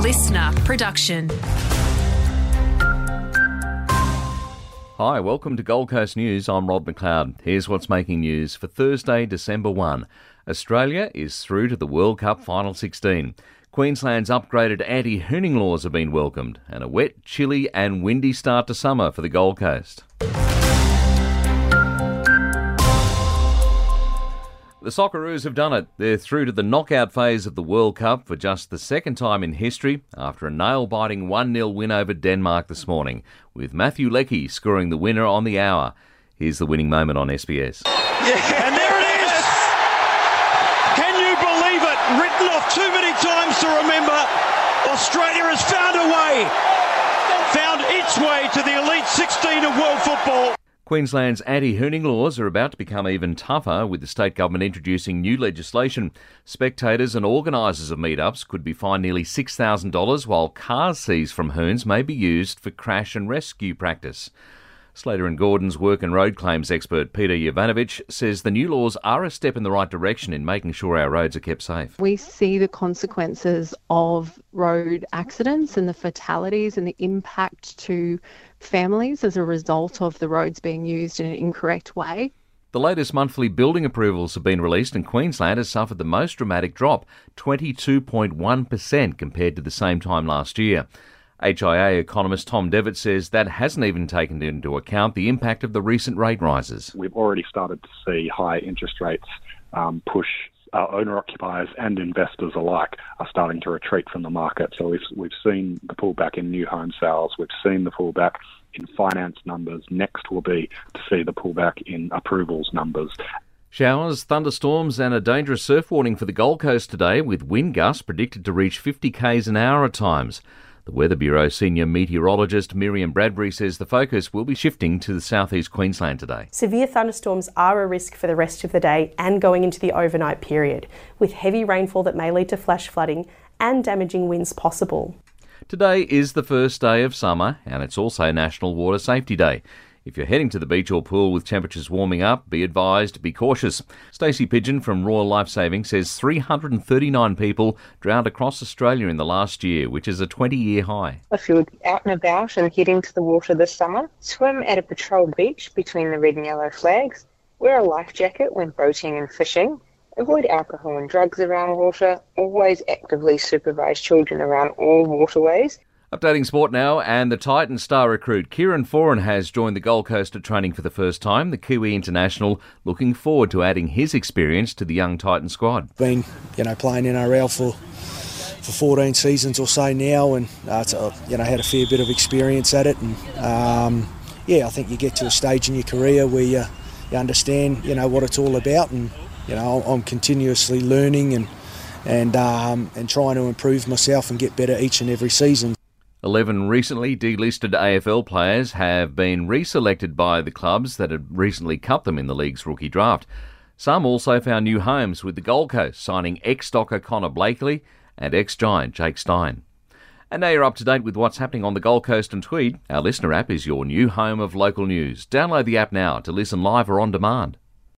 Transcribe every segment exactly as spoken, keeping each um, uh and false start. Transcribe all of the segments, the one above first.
listener production. Hi, welcome to Gold Coast News. I'm Rod McLeod. Here's what's making news for Thursday, December first. Australia is through to the World Cup Final sixteen. Queensland's upgraded anti-hooning laws have been welcomed, and a wet, chilly and windy start to summer for the Gold Coast. The Socceroos have done it. They're through to the knockout phase of the World Cup for just the second time in history after a nail-biting one nil win over Denmark this morning, with Matthew Leckie scoring the winner on the hour. Here's the winning moment on S B S. Yeah, and there it is! Can you believe it? Written off too many times to remember. Australia has found a way, found its way to the Elite sixteen of world football. Queensland's anti-hooning laws are about to become even tougher, with the state government introducing new legislation. Spectators and organisers of meetups could be fined nearly six thousand dollars, while cars seized from hoons may be used for crash and rescue practice. Slater and Gordon's work and road claims expert Peter Jovanovic says the new laws are a step in the right direction in making sure our roads are kept safe. We see the consequences of road accidents and the fatalities and the impact to families as a result of the roads being used in an incorrect way. The latest monthly building approvals have been released, and Queensland has suffered the most dramatic drop, twenty-two point one percent compared to the same time last year. H I A economist Tom Devitt says that hasn't even taken into account the impact of the recent rate rises. We've already started to see high interest rates um, push uh, owner-occupiers and investors alike are starting to retreat from the market. So we've, we've seen the pullback in new home sales. We've seen the pullback in finance numbers. Next will be to see the pullback in approvals numbers. Showers, thunderstorms and a dangerous surf warning for the Gold Coast today, with wind gusts predicted to reach fifty kays an hour at times. The Weather Bureau senior meteorologist Miriam Bradbury says the focus will be shifting to the southeast Queensland today. Severe thunderstorms are a risk for the rest of the day and going into the overnight period, with heavy rainfall that may lead to flash flooding and damaging winds possible. Today is the first day of summer, and it's also National Water Safety Day. If you're heading to the beach or pool with temperatures warming up, be advised to be cautious. Stacey Pigeon from Royal Lifesaving says three hundred thirty-nine people drowned across Australia in the last year, which is a twenty-year high. If you're out and about and heading to the water this summer, swim at a patrolled beach between the red and yellow flags, wear a life jacket when boating and fishing, avoid alcohol and drugs around water, always actively supervise children around all waterways. Updating sport now, and the Titan star recruit Kieran Foran has joined the Gold Coast at training for the first time. The Kiwi international looking forward to adding his experience to the young Titan squad. Been, you know, playing N R L for for fourteen seasons or so now, and uh, it's a, you know, had a fair bit of experience at it. And um, yeah, I think you get to a stage in your career where you, you understand, you know, what it's all about, and you know, I'm continuously learning and and um, and trying to improve myself and get better each and every season. Eleven recently delisted A F L players have been reselected by the clubs that had recently cut them in the league's rookie draft. Some also found new homes, with the Gold Coast signing ex-Docker Connor Blakely and ex-Giant Jake Stein. And now you're up to date with what's happening on the Gold Coast and Tweed. Our Listener app is your new home of local news. Download the app now to listen live or on demand.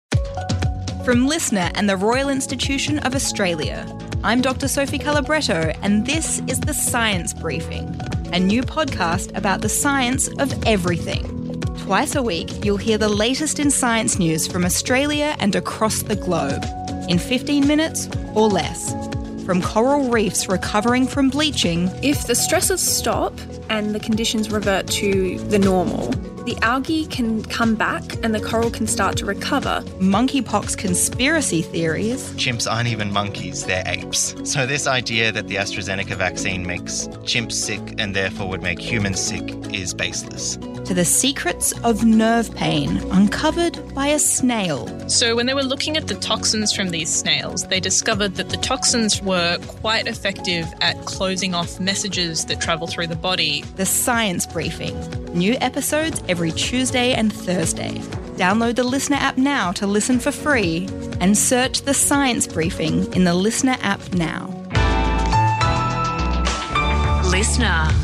From Listener and the Royal Institution of Australia, I'm Doctor Sophie Calabretto, and this is The Science Briefing, a new podcast about the science of everything. Twice a week, you'll hear the latest in science news from Australia and across the globe, in fifteen minutes or less. From coral reefs recovering from bleaching. If the stresses stop and the conditions revert to the normal, the algae can come back and the coral can start to recover. Monkeypox conspiracy theories. Chimps aren't even monkeys, they're apes. So this idea that the AstraZeneca vaccine makes chimps sick and therefore would make humans sick is baseless. To the secrets of nerve pain uncovered by a snail. So when they were looking at the toxins from these snails, they discovered that the toxins were quite effective at closing off messages that travel through the body. The Science Briefing. New episodes every Tuesday and Thursday. Download the Listener app now to listen for free and search The Science Briefing in the Listener app now. Listener.